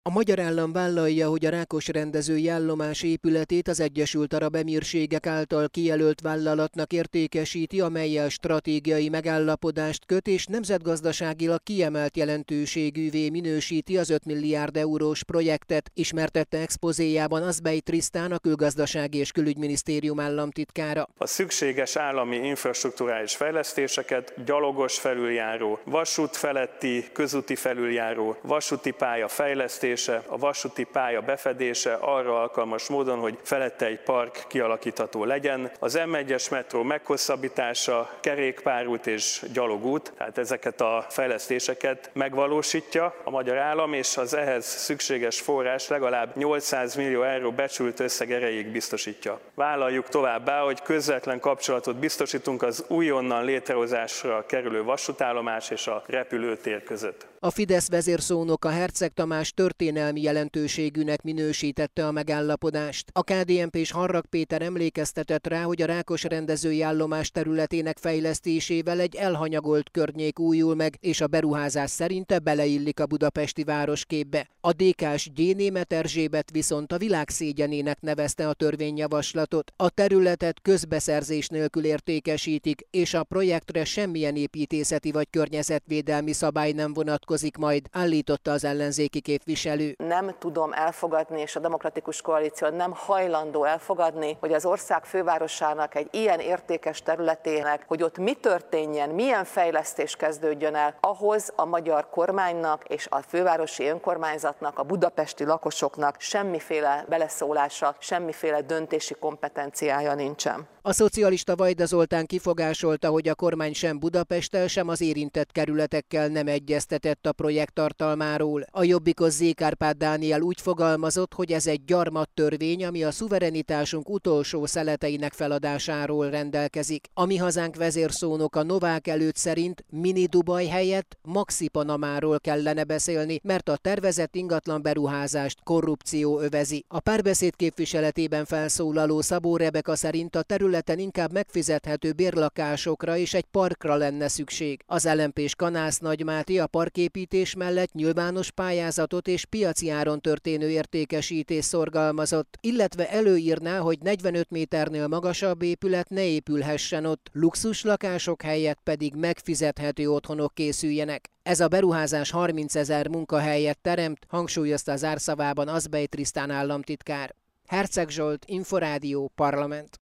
A magyar állam vállalja, hogy a Rákos-rendezői állomás épületét az Egyesült Arab Emírségek által kijelölt vállalatnak értékesíti, amellyel stratégiai megállapodást köt és nemzetgazdaságilag kiemelt jelentőségűvé minősíti az 5 milliárd eurós projektet, ismertette expozéjában Azbej Trisztán, a Külgazdasági és Külügyminisztérium államtitkára. A szükséges állami infrastrukturális fejlesztéseket, gyalogos felüljáró, vasút feletti közúti felüljáró, vasúti pálya fejlesztés, a vasúti pálya befedése arra alkalmas módon, hogy felette egy park kialakítható legyen, az M1-es metró meghosszabbítása, kerékpárút és gyalogút, tehát ezeket a fejlesztéseket megvalósítja a magyar állam, és az ehhez szükséges forrás legalább 800 millió euró becsült összeg erejéig biztosítja. Vállaljuk továbbá, hogy közvetlen kapcsolatot biztosítunk az újonnan létrehozásra kerülő vasútállomás és a repülőtér között. A Fidesz vezérszónoka Herczeg Tamás történelmi jelentőségűnek minősítette a megállapodást. A KDNP-s Harrag Péter emlékeztetett rá, hogy a Rákos-rendezői állomás területének fejlesztésével egy elhanyagolt környék újul meg, és a beruházás szerinte beleillik a budapesti városképbe. A DK-s Gyénémet Erzsébet viszont a világ szégyenének nevezte a törvényjavaslatot. A területet közbeszerzés nélkül értékesítik, és a projektre semmilyen építészeti vagy környezetvédelmi szabály nem vonatkozik majd, állította az ellenzéki képviselő. Nem tudom elfogadni, és a Demokratikus Koalíció nem hajlandó elfogadni, hogy az ország fővárosának egy ilyen értékes területének, hogy ott mi történjen, milyen fejlesztés kezdődjön el, ahhoz a magyar kormánynak és a fővárosi önkormányzatnak, a budapesti lakosoknak semmiféle beleszólása, semmiféle döntési kompetenciája nincsen. A szocialista Vajda Zoltán kifogásolta, hogy a kormány sem Budapesttel, sem az érintett kerületekkel nem egyeztetett a projekt tartalmáról. A Jobbikos Zék Árpád Dániel úgy fogalmazott, hogy ez egy gyarmattörvény, ami a szuverenitásunk utolsó szeleteinek feladásáról rendelkezik. A Mi Hazánk vezérszónoka Novák előtt szerint mini Dubaj helyett Maxi Panamáról kellene beszélni, mert a tervezett ingatlan beruházást korrupció övezi. A Párbeszéd képviseletében felszólaló Szabó Rebeka szerint a területen inkább megfizethető bérlakásokra és egy parkra lenne szükség. Az LMP-s Kanász Nagy Máté a parképítés mellett nyilvános pályázatot és piaci áron történő értékesítést szorgalmazott, illetve előírná, hogy 45 méternél magasabb épület ne épülhessen ott, luxus lakások helyett pedig megfizethető otthonok készüljenek. Ez a beruházás 30 000 munkahelyet teremt, hangsúlyozta zárszavában Azbej Trisztán államtitkár. Herczeg Zsolt, Inforádió, Parlament.